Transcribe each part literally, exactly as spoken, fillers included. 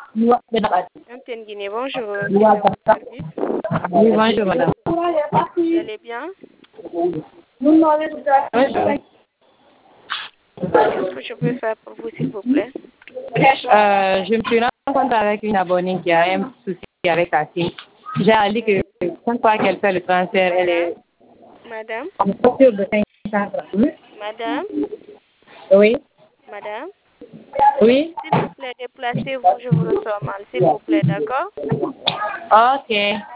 Antenne Guinée, bonjour. Quel est votre service? Oui, bonjour, madame. Vous allez bien? Bonjour. Qu'est-ce que je peux faire pour vous, s'il vous plaît? Euh, je me suis rencontrée avec une abonnée qui a un souci avec sa fille. J'ai dit que chaque fois qu'elle fait le transfert, elle est Madame? en facture de cinq cents francs. Madame? Oui, Madame? oui. S'il vous plaît, déplacez-vous, je vous reçois mal, s'il vous plaît, d'accord? Ok.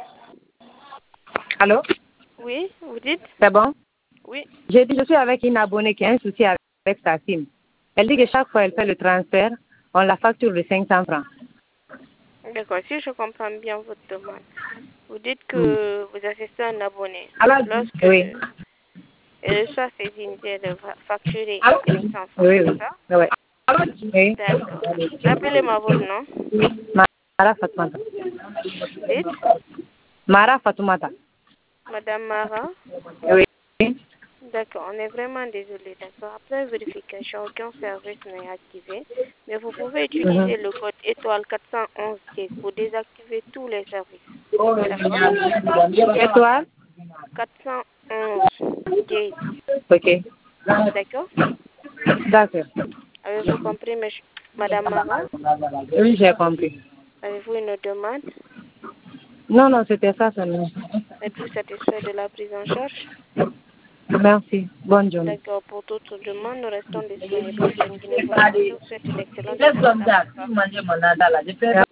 Allô? Oui, vous dites? C'est bon? Oui. J'ai dit, je suis avec une abonnée qui a un souci avec sa SIM. Elle dit que chaque fois qu'elle fait le transfert, on la facture de cinq cents francs. D'accord, si je comprends bien votre demande, vous dites que vous assistez un abonné. Lorsque Oui. elle reçoit ses unités de fa- facturer cinq cents francs, Oui, c'est oui. ça? Oui. Oui. D'accord. Rappelez-moi votre nom. Mara Fatoumata. Dites, Mara Fatoumata. Madame Mara. Oui. D'accord, on est vraiment désolé, d'accord. Après vérification, aucun service n'est activé, mais vous pouvez Mhm. utiliser le code étoile quatre cent onze dièse pour désactiver tous les services. D'accord? Étoile? quatre cent onze dièse. Ok. D'accord? D'accord. Avez-vous compris, monsieur- Madame Mara? Oui, j'ai compris. Avez-vous une demande? Non, non, c'était ça seulement. Êtes-vous satisfait de la prise en charge? Merci. Bonne journée. D'accord, pour d'autres demandes, nous restons disponibles. Antenne Guinée vous remercie. Vous souhaite une excellente journée. Au revoir.